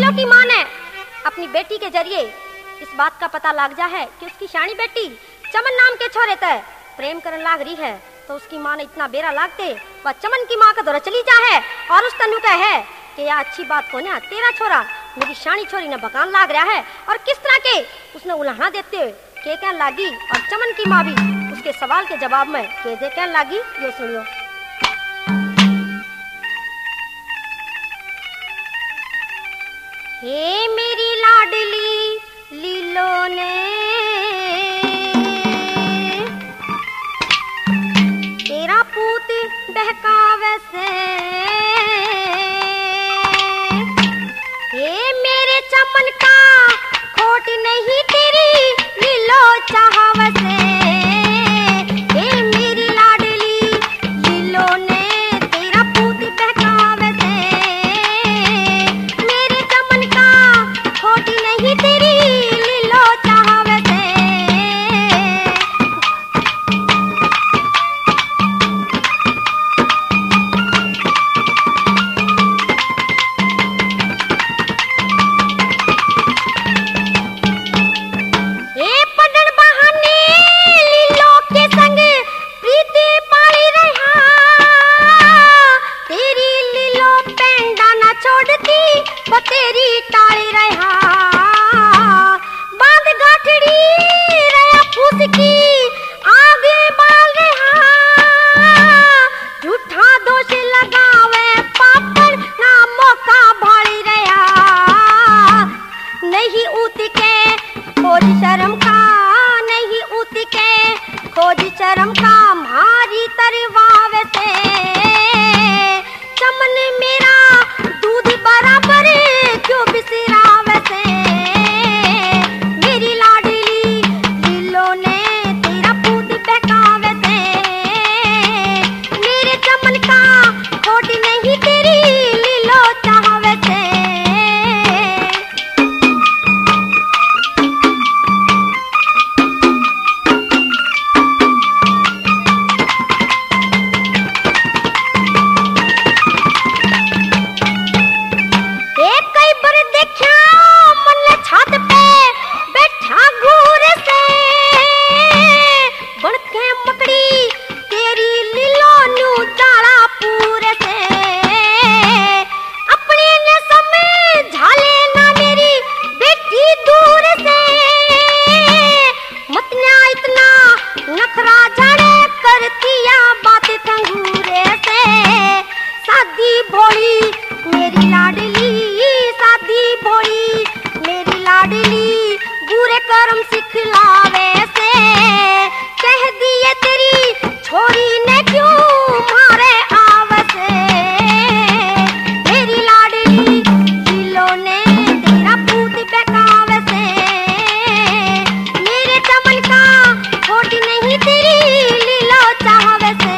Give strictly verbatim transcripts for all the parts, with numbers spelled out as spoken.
लीलो की मां ने अपनी बेटी के जरिए इस बात का पता लग जा है कि उसकी शानी बेटी चमन नाम के छोरे तय प्रेम करने लाग रही है, तो उसकी मां ने इतना बेरा लागते वह चमन की मां का दौरा चली जा है और उस तनु का है कि यह अच्छी बात को ना तेरा छोरा मेरी शानी छोरी ने बकान लाग रहा है, और किस तरह के उसने उलाहना देते हुए के कहने लागी, और चमन की मां भी उसके सवाल के जवाब में के जे कहने लागी, ये सुनियो। हे मेरी लाडली लीलो ने तेरा पूत बहकावे से, हे मेरे चमन का खोट नहीं तेरी लीलो चाहवे से, हे मेरी लाडली लीलो ने तेरा पूत बहकावे से, मेरे चमन का खोट नहीं तेरी लीलो चाहवे से। वो तेरी टाली रहा बांध गाठड़ी रहा फूस की आगे बाल रहा, झूठा दोष लगावे पापड़ ना मौका भाड़ी रहा, नहीं उत के खोज शर्म का, नहीं उत के खोज शर्म का मारी तरवावे से, चमन मेरा दूध बराबर क्यों बिसरावे से, मेरी लाडली लीलो ने तेरा पूत बहकावे से, मेरे चमन का खोट नहीं तेरी लीलो चाहवे से। कर्म सिखलावे से, कह दिए तेरी छोरी ने क्यों मारे आवस, मेरी लाडली लीलो ने तेरा पूत बहकावे से, मेरे चमन का खोट नहीं तेरी लीलो चाहवे से।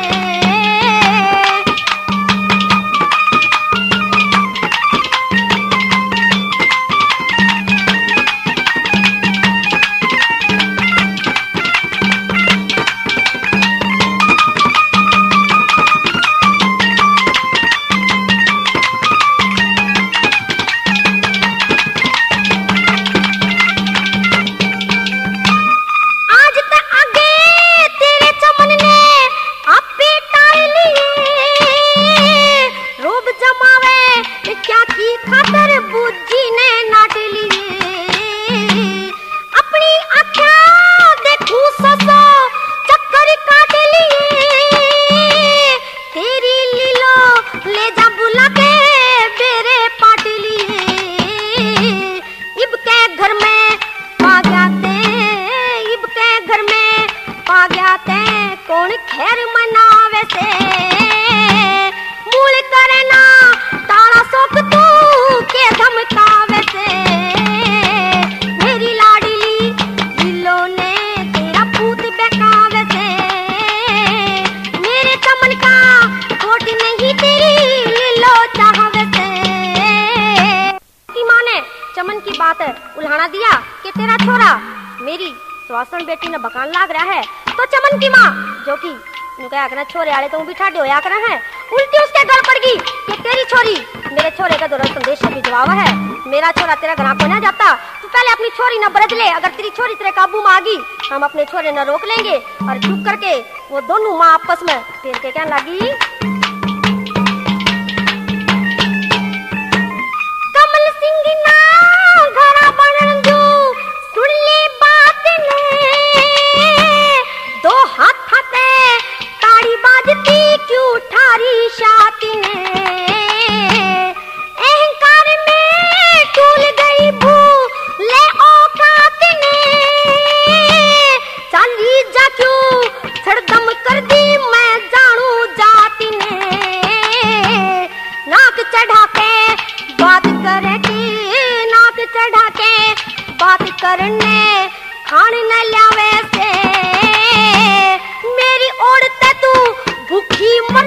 कौन खैर मनावे से, मूल करे ना तारा सोक तू के धमकावे से, मेरी लाडली लीलो ने तेरा पूत बहकावे से, मेरे चमन का खोट नहीं तेरी लीलो चाहवे से। की मां ने चमन की बात उल्हाना दिया कि तेरा छोरा मेरी स्वासन बेटी ने बकान लाग रहा है, तो चमन की मां जो कि नुका आकना छोरे आले तो बिठा दो आकना है उल्टी उसके गल पड़ गई कि तेरी छोरी मेरे छोरे का दौरान संदेश भिजवावा है, मेरा छोरा तेरा घर को ना जाता, तू पहले अपनी छोरी न बरज ले, अगर तेरी छोरी तेरे काबू में आ गई हम अपने छोरे न रोक लेंगे। और चुप करके वो दोनों माँ आपस में फिर के कहने लगी, कमल सिंह ना घरा बनन दो, सुन ले बात ने, दो हाथ हाथे ताड़ी बाजती क्यों ठारी छाती ने, अहंकार में टूल गई भू ले औकात ने, चाली जा क्यों छड़दम कर दी मैं जानू जाती ने, नाक चढ़ा के बात करे की, नाक चढ़ा के बात करने खान न लावे से, मेरी ओर ते तू भूखी